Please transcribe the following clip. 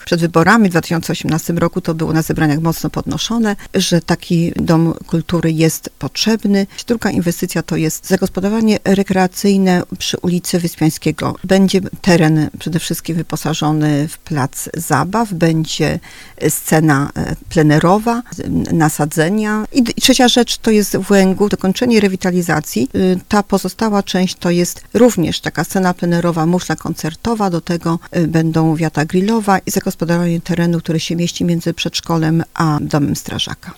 przed wyborami w 2018 roku to było na zebraniach mocno podnoszone, że taki dom kultury jest potrzebny. Druga inwestycja to jest zagospodarowanie rekreacyjne przy ulicy Wyspiańskiego. Będzie teren przede wszystkim wyposażony w plac zabaw, będzie scena plenerowa, nasadzenia. I trzecia rzecz to jest w Łęgu dokończenie rewitalizacji. Ta pozostała część to jest również taka scena plenerowa, muszla koncertowa, do tego będą wiata grillowa i zagospodarowanie terenu, który się mieści między przedszkolem a domem strażaka.